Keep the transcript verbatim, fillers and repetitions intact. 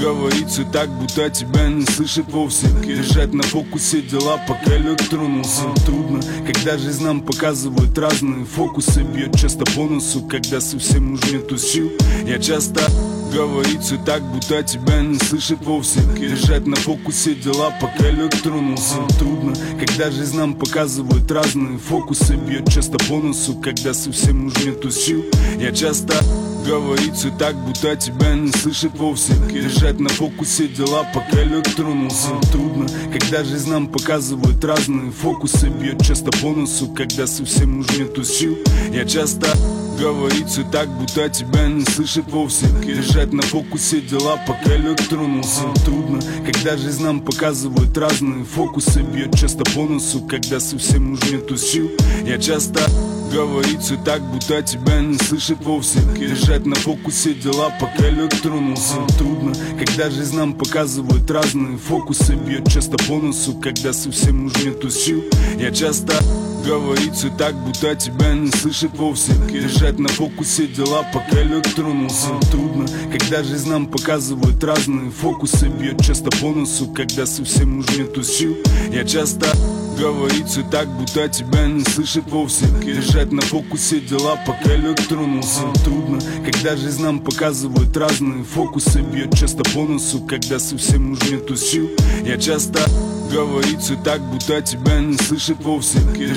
говорится так, будто тебя не слышит вовсе. Держать на фокусе дела, пока лед тронулся. Трудно, когда жизнь нам показывает разные фокусы. Бьет часто по носу, когда совсем уж нету сил. Я часто говорится так, будто тебя не слышит вовсе. Держать на фокусе дела, пока лед тронулся. Трудно, когда жизнь нам показывает разные фокусы. Бьет часто по носу, когда совсем уж нету сил. Я часто говорится так, будто тебя не слышит вовсе. Держать на фокусе дела, пока лед тронулся. Трудно, когда жизнь нам показывает разные фокусы. Бьет часто по носу, когда совсем уж нету сил. Я часто говорится так, будто тебя не слышит вовсе. Держать на фокусе дела, пока лед тронулся. Трудно, когда жизнь нам показывает разные фокусы. Бьет часто по носу, когда совсем уж нету сил. Я часто говорится так, будто тебя не слышит вовсе. Держать на фокусе дела, пока лед тронулся. Трудно, когда жизнь нам показывает разные фокусы. Бьет часто по носу, когда совсем уж нету сил. Я часто говорится так, будто тебя не слышит вовсе. Держать на фокусе дела, пока лед тронулся. Трудно, когда жизнь нам показывает разные фокусы. Бьет часто по носу, когда совсем уж нету сил. Я часто говорится так, будто тебя не слышит вовсе. Держать на фокусе дела, пока лед тронулся. Трудно, когда жизнь нам показывает разные фокусы. Бьет часто по носу, когда совсем уж нету сил. Я часто говорится так, будто тебя не слышит вовсе.